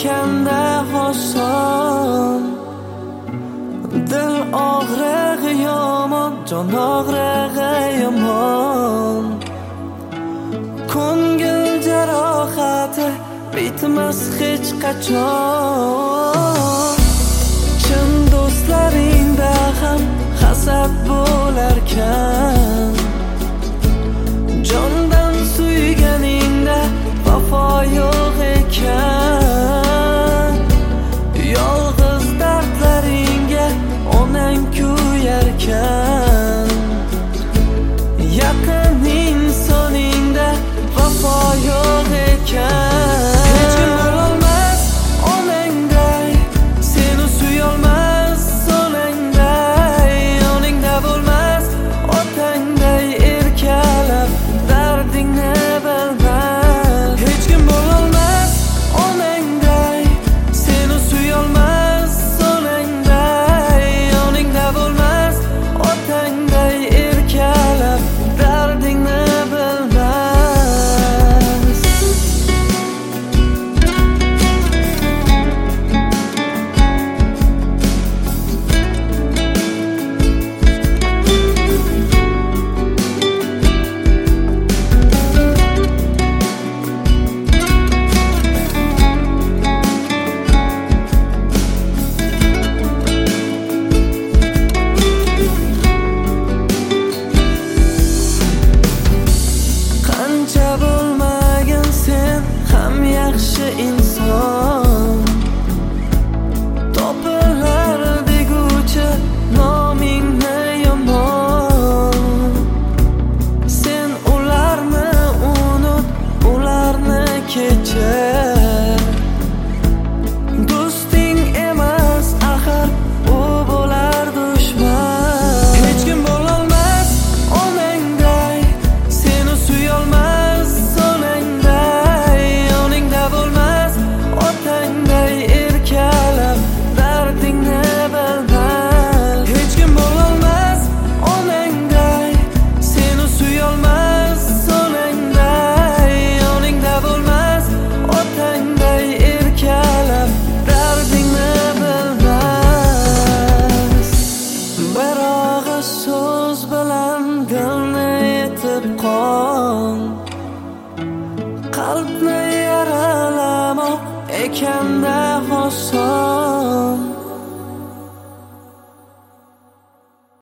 ekanda oson. Dil og'rig'i yomon, jon og'rig'i yomon. Ko'ngil jarohati bitmas hech qachon. Chin do'stlaringda ham hasad bo'larkan. Jondan suyganingda vafo yo'q ekan. Yolg'iz dardlaringga onang kuyarkan. Yaqin insoningda vafo yo'q ekan. Hech kim bo'lolmas onangday, seni suyolmas onangday. Yoningda bo'lmas otangday erkalab dardingni bilmas. Hech kim bo'lolmas onangday, seni suyolmas onangday. Yoningda bo'lmas otangday erkalab dardingni bilmas. Qancha bo'lmagan sen ham yaxshi inson. Topilar deguchi nomingni yomon. Sen ularni unut, ularni kechir. Do'sting emas axir u bo'lar dushman. Hech kim bo'lolmas onangday, seni suyolmas onangday. Yoningda bo'lmas otangday erkalab dardingni bilmas. Hech kim bo'lolmas onangday, seni suyolmas onangday. Yoningda bo'lmas otangday erkalab dardingni bilmas. Bir og'iz so'z bilan dilni yetib qon. Qalbni yaralamoq ekanda oson.